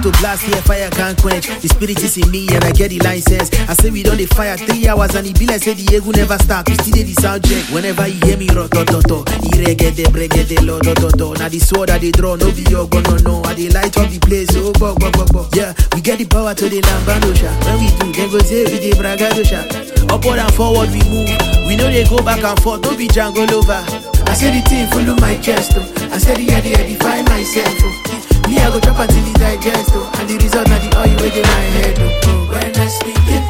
to blast here, fire can't quench. The spirit is in me and I get the license. I say we done the fire 3 hours and it be like say the ego never start. We still the sound check. Whenever you hear me rotototo, iregede bregede lo dototo. Now the sword that they draw no be your gun no. I they light up the place oh bo. Yeah, we get the power to the lambadosha. When we do, then go say we the bragadosha. Upward and forward we move. We know they go back and forth. Don't be jungle over. I say the thing follow my chest oh. I say the idea define myself oh. Me I go chop until it digest oh. And the result na the oil within my head oh. When I speak